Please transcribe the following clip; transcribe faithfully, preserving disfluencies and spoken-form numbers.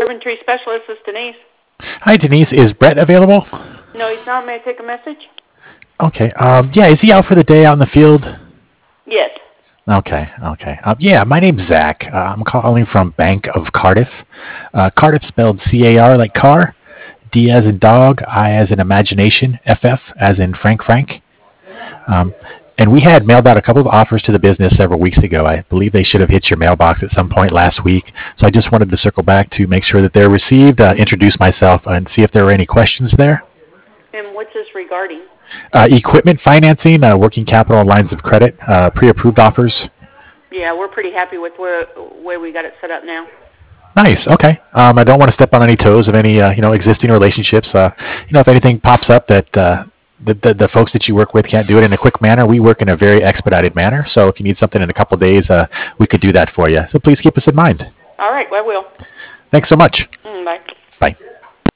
Ribbon Tree Specialist. This is Denise. Hi, Denise. Is Brett available? No, he's not. May I take a message? Okay. Um, yeah, is he out for the day out in the field? Yes. Okay, okay. Um, yeah, my name's Zach. Uh, I'm calling from Bank of Cardiff. Uh, Cardiff spelled C A R like car, D as in dog, I as in imagination, F F as in Frank Frank. Um, and we had mailed out a couple of offers to the business several weeks ago. I believe they should have hit your mailbox at some point last week. So I just wanted to circle back to make sure that they're received, uh, introduce myself, and see if there were any questions there. And what's this regarding? Uh, equipment financing, uh, working capital, and lines of credit, uh, pre-approved offers. Yeah, we're pretty happy with where where we got it set up now. Nice. Okay. Um, I don't want to step on any toes of any uh, you know existing relationships. Uh, you know, if anything pops up that uh, the, the the folks that you work with can't do it in a quick manner, we work in a very expedited manner. So if you need something in a couple of days, uh, we could do that for you. So please keep us in mind. All right, I will. Thanks so much. Mm, bye.